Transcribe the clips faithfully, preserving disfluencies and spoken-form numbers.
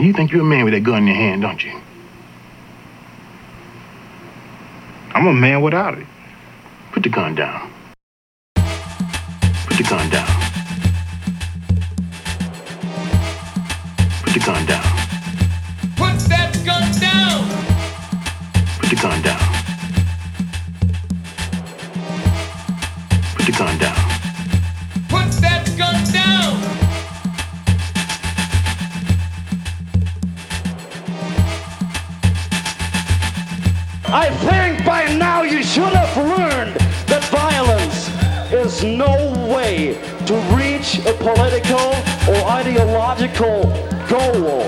And you think you're a man with that gun in your hand, don't you? I'm a man without it. Put the gun down. Put the gun down. Put the gun down. Put that gun down! Put the gun down. Put the gun down. Put that gun down! I think by now you should have learned that violence is no way to reach a political or ideological goal.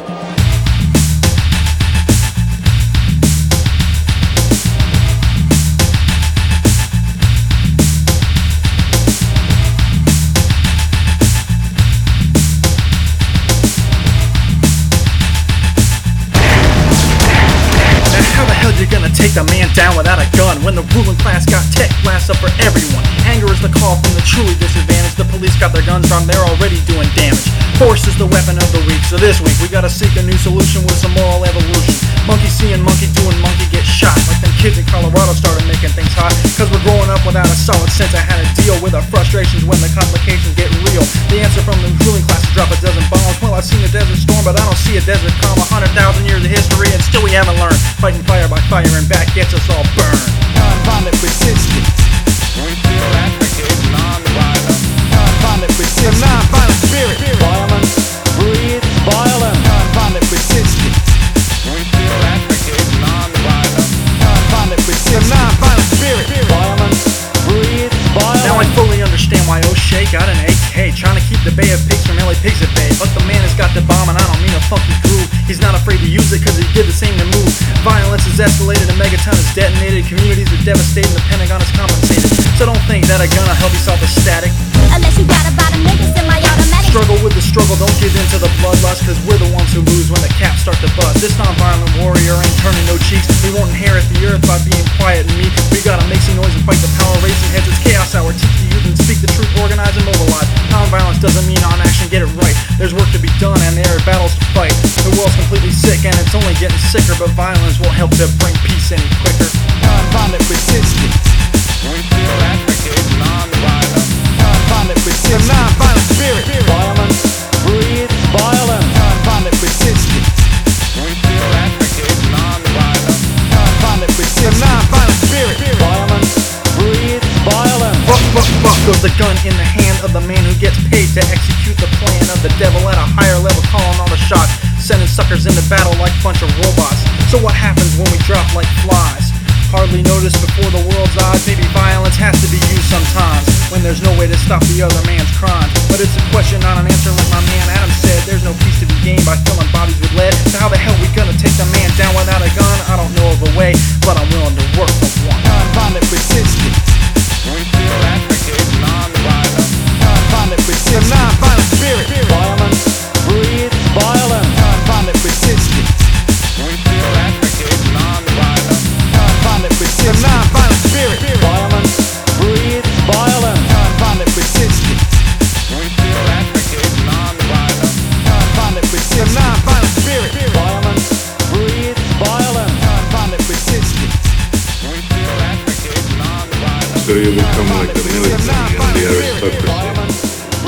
How the hell you gonna take the man down without a gun when the ruling class got tech blasts up for everyone? Anger is the call from the truly disadvantaged. The police got their guns drawn, they're already doing damage. Force is the weapon of the week, so this week we gotta seek a new solution with some moral evolution. Monkey seeing monkey doing monkey get shot, like them kids in Colorado started making things hot. Cause we're growing up without a solid sense of how to deal with our frustrations when the complications get real. The answer from the ruling class is drop a dozen bombs. Well, I've seen a desert storm, but I don't see a desert calm. A hundred thousand years of history and still we haven't learned. Fighting fire by fire and back gets us all burned. Nonviolent resistance. We feel advocate non-violence. Nonviolent resistance. The nonviolent spirit. Violence breeds violence. Nonviolent resistance. We feel advocate non-violence. Nonviolent resistance. The nonviolent spirit. Violence breeds violence. Now I fully understand why O'Shea got an A K, trying to keep the Bay of Pigs from L A Pigs at bay. But the man has got the bomb and I don't mean a funky groove. He's not afraid to use it cause he did the same to move. Violence is escalated, a megaton is detonated. Communities are devastated, the Pentagon is compensated. So don't think that a gun'll help you solve the static. Unless you got about a nigga semi-automatic. Struggle with the struggle, don't give in to the bloodlust, cause we're the ones who lose when the caps start to bust. This non-violent warrior ain't turning no cheeks. We won't inherit the earth by being quiet and meek. We gotta make some noise and fight the power raising heads. It's chaos hour, teach the youth and speak the truth, organize and mobilize. Non-violence doesn't mean non-action, get it right. There's work to be done and there are battles to fight. The world's completely sick and it's only getting sicker, but violence won't help to bring peace any quicker. Nonviolent resistance. We feel advocate non-violence. Nonviolent resistance. The nonviolent spirit. Violence breeds violence. Nonviolent resistance. We feel advocate non-violence. Nonviolent resistance. The nonviolent spirit. Violence breeds violence. Buck, buck, buck goes the gun in the hand of the man who gets paid to execute the plan of the devil at a higher level, calling all the shots, sending suckers into battle like a bunch of robots. So what happens when we drop like flies? Hardly noticed before the world's eyes. Maybe violence has to be used sometimes when there's no way to stop the other man's crime. But it's a question, not an answer, like my man Adam said. There's no peace to be gained by filling bodies with lead. So how the hell we gonna take the man down without a gun? I don't know of a way, but I'm willing to work for one. Nonviolent resistance. We feel advocate non-violence. Nonviolent resistance. The nonviolent spirit. Violence breeds violence. Nonviolent resistance. We feel advocate non-violence. Nonviolent resistance. The nonviolent spirit. Violence breeds violence. Nonviolent resistance. We feel advocate non-violence. Nonviolent resistance. The nonviolent spirit. Violence breeds violence. Nonviolent resistance. We feel advocate non-violence. So you become like the military and the aristocracy.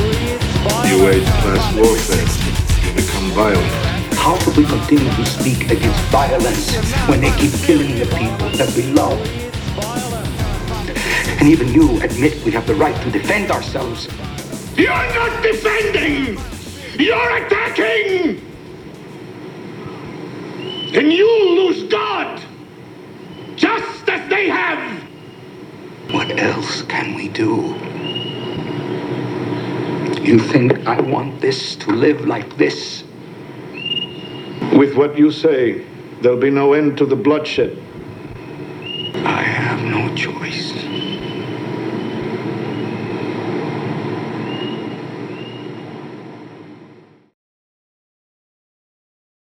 You wage class warfare. You become violent. How could we continue to speak against violence when they keep killing the people that we love? And even you admit we have the right to defend ourselves. You're not defending! You're attacking! And you lose God! Just as they have! What else can we do? You think I want this to live like this? With what you say, there'll be no end to the bloodshed. I have no choice.